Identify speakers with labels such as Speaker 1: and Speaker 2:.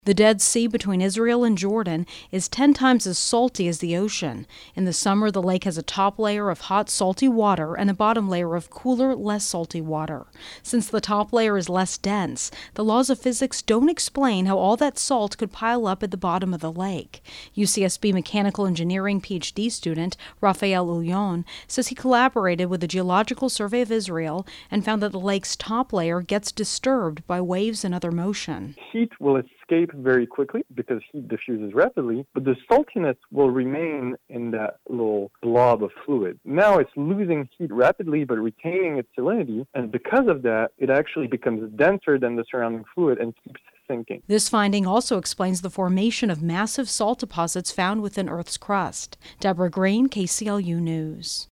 Speaker 1: The Dead Sea between Israel and Jordan is 10 times as salty as the ocean. In the summer, the lake has a top layer of hot, salty water and a bottom layer of cooler, less salty water. Since the top layer is less dense, the laws of physics don't explain how all that salt could pile up at the bottom of the lake. UCSB mechanical engineering PhD student Raphael Ullion says he collaborated with the Geological Survey of Israel and found that the lake's top layer gets disturbed by waves and other motion.
Speaker 2: Heat will escape very quickly because heat diffuses rapidly, but the saltiness will remain in that little blob of fluid. Now it's losing heat rapidly but retaining its salinity, and because of that, it actually becomes denser than the surrounding fluid and keeps sinking.
Speaker 1: This finding also explains the formation of massive salt deposits found within Earth's crust. Deborah Green, KCLU News.